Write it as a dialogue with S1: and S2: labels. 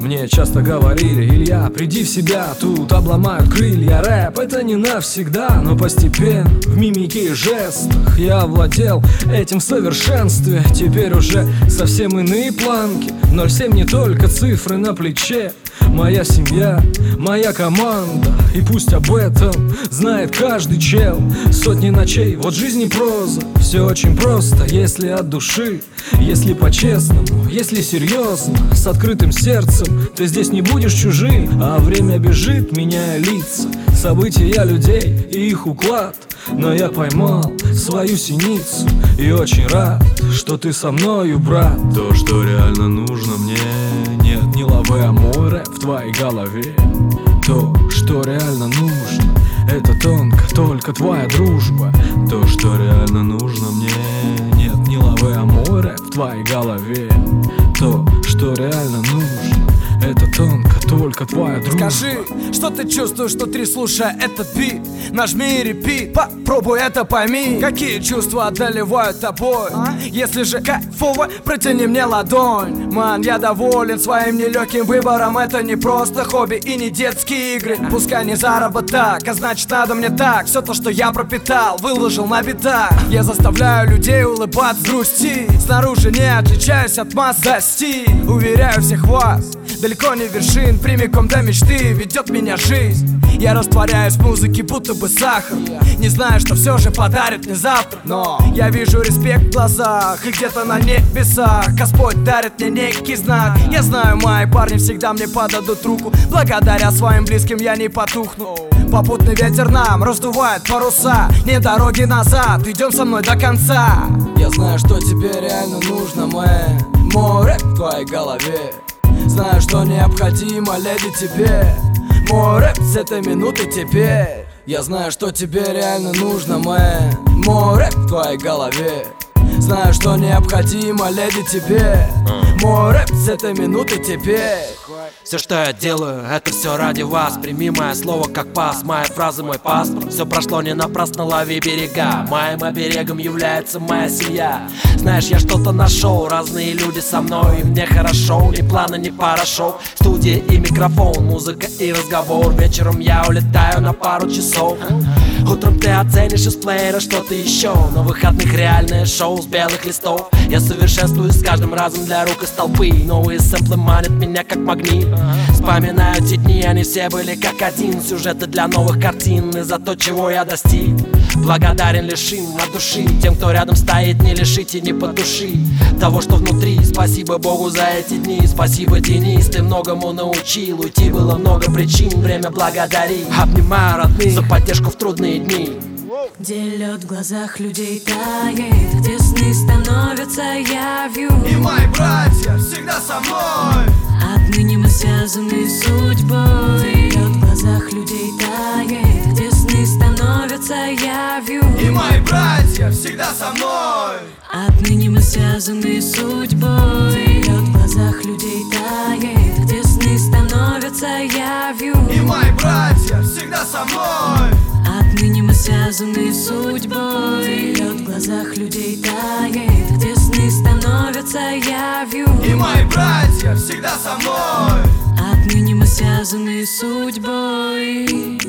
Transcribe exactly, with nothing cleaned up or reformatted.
S1: Мне часто говорили: Илья, приди в себя, тут обломают крылья. Рэп — это не навсегда, но постепенно в мимике и жестах я овладел этим в совершенстве. Теперь уже совсем иные планки. Ноль семь не только цифры на плече. Моя семья, моя команда, и пусть об этом знает каждый чел. Сотни ночей, вот жизнь и проза. Все очень просто, если от души, если по-честному, если серьезно, с открытым сердцем. Ты здесь не будешь чужим, а время бежит, меняя лица, события людей и их уклад. Но я поймал свою синицу и очень рад, что ты со мною, брат. То, что реально нужно мне, нет, не лавы, а мой рэп в твоей голове. То, что реально нужно, это тонко, только твоя дружба. То, что реально нужно мне, нет, не лавы, а мой рэп в твоей голове. То, что реально нужно, это тонко, только твоя дружба.
S2: Скажи, что ты чувствуешь внутри, слушая этот бит? Нажми репит, попробуй это пойми. Какие чувства одолевают тобой? а? Если же кайфово, протяни мне ладонь. Ман, я доволен своим нелегким выбором. Это не просто хобби и не детские игры. Пускай не заработок, а значит надо мне так. Все то, что я пропитал, выложил на битах. Я заставляю людей улыбаться, грустить. Снаружи не отличаюсь от масс, достиг. Уверяю всех вас, далеко не вершин, прямиком до мечты ведет меня жизнь. Я растворяюсь в музыке, будто бы сахар. Не знаю, что все же подарит мне завтра, но я вижу респект в глазах, и где-то на небесах Господь дарит мне некий знак. Я знаю, мои парни всегда мне подадут руку. Благодаря своим близким я не потухну. Попутный ветер нам раздувает паруса. Не дороги назад, идем со мной до конца. Я знаю, что тебе реально нужно, мэн. Мой рэп в твоей голове. Знаю, что необходимо, леди, тебе. Мой рэп с этой минуты теперь. Я знаю, что тебе реально нужно, мэн. Мой рэп в твоей голове. Знаю, что необходимо, леди, тебе. Мой рэп с этой минуты теперь.
S3: Все, что я делаю, это все ради вас. Прими мое слово как пас, мои фразы мой паспорт. Все прошло не напрасно, лови берега. Моим оберегом является моя семья. Знаешь, я что-то нашел, разные люди со мной, и мне хорошо, ни плана, ни пара шоу. Студия и микрофон, музыка и разговор. Вечером я улетаю на пару часов. Утром ты оценишь из плеера что-то еще. На выходных реальное шоу с белых листов. Я совершенствуюсь с каждым разом для рук из толпы. Новые сэмплы манят меня как магнит. Вспоминаю те дни, они все были как один. Сюжеты для новых картин и за то, чего я достиг. Благодарен лишь им от души. Тем, кто рядом стоит, не лишите, не потуши того, что внутри. Спасибо Богу за эти дни. Спасибо, Денис, ты многому научил. Уйти было много причин, время благодарить. Обнимаю родных за поддержку в трудные дни.
S4: Где лед в глазах людей тает, где сны становятся явью.
S2: И мои братья всегда со мной.
S4: Отныне мы связаны судьбой. Где лед в глазах людей тает, где сны становятся явью.
S2: И мои братья всегда со мной.
S4: Отныне мы связаны судьбой. Где лед в глазах людей тает, где сны становятся явью.
S2: И мои братья всегда со мной.
S4: Отныне мы связаны судьбой. Лед в глазах людей тает, где сны становятся явью.
S2: И мои братья всегда со мной.
S4: Отныне мы связаны судьбой.